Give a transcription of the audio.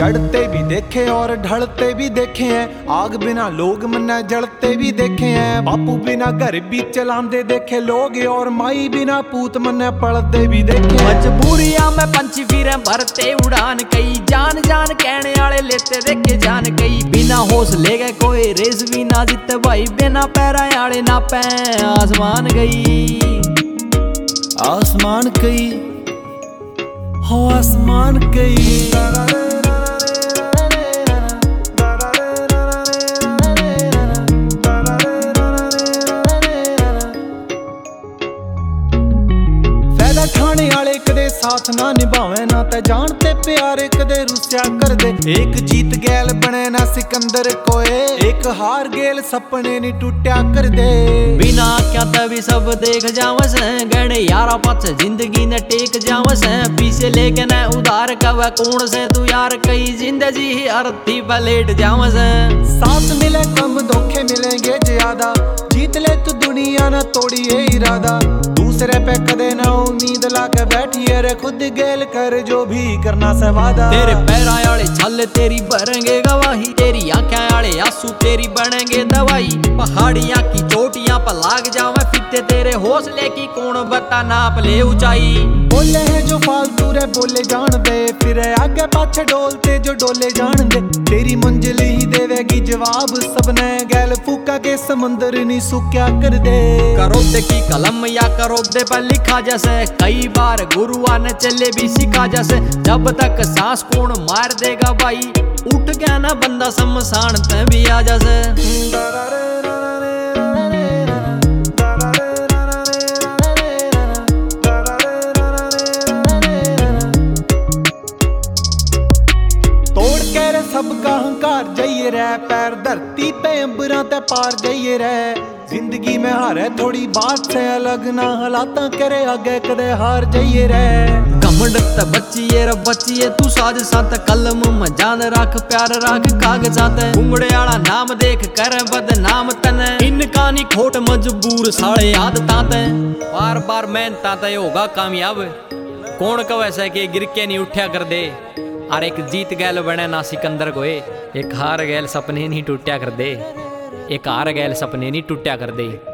चढ़ते भी देखे और ढलते भी देखे हैं, आग बिना लोग मन्ना जलते भी देखे हैं। बापू बिना घर भी चलाते देखे लोग, और माई बिना पूत मन्ना पलते भी देखे हैं। मजबूरियां में पंछी फिरे भरते उड़ान, कई जान जान कहने वाले लेते देखे जान। कई बिना हौसले गए कोई रेस भी ना जीते भाई, बिना पैरा आड़े ना पै आसमान गई। आसमान कई हो आसमान कई। फायदा ठाने वाले कदे साथ ना निभावे, ना ते जानते प्यारे कदे रुस्या कर दे। एक जीत गैल बने ना सिकंदर कोए, एक हार गेल सपने नी टूटा कर दे। बिना क्या तभी सब देख जावस, गणे यारा पास जिंदगी ने टेक जावस। पीछे लेके न उधार कवे कौन से तू यार, कई जिंदगी ही अर्थी पलेट जावस। साथ मिले कम धोखे मिलेंगे ज्यादा, जीत ले तू दुनिया ना तोड़ी ये इरादा। दूसरे पे कदे ना उम्मीद लाके बैठी रे, खुद गेल कर जो भी करना से वादा। तेरे पैरा आले छल तेरी भरेंगे गवाही, तेरी आंखें आले आंसू तेरी बनेंगे दवाई। पहाड़ियां की चोटियां पर लाग जावे फिते, तेरे हौसले की कौन बता नाप ले ऊंचाई। बोले हैं जो फालतू रे बोले जान दे, फिर आगे पाछे डोलते जो डोले जान दे। तेरी मंजिल ही देवेगी जवाब, सबने गैल फूका के समंदर नी सुक्या कर दे। करोदे की कलम या करोदे पर लिखा जैसे, कई बार गुरुआ ने चले भी सिखा जैसे। जब तक सांस कौन मार देगा भाई, उठ गया ना बंदा शमशान ते भी आ जैसे। सबका अहंकार जाइए रे, पैर धरती पे अंबरा ते पार जाइए रे। जिंदगी में हारे थोड़ी बात से अलग, ना हलाता करे आगे कदे हार जाइए रे। घमंड ते बचिए रे बचिए तू साज साथ, कलम में जान रख प्यार रख कागजात। घुंगड़े आला नाम देख कर बदनाम तने, इनका नी खोट मजबूर साले आदतां ते। बार बार मेहनत ते होगा कामयाब, कौन कवे से कि गिर के नहीं उठा कर दे। और एक जीत गैल बने ना सिकंदर कोए, एक हार गैल सपने नहीं टूटा कर दे। एक हार गैल सपने नहीं टूटा कर दे।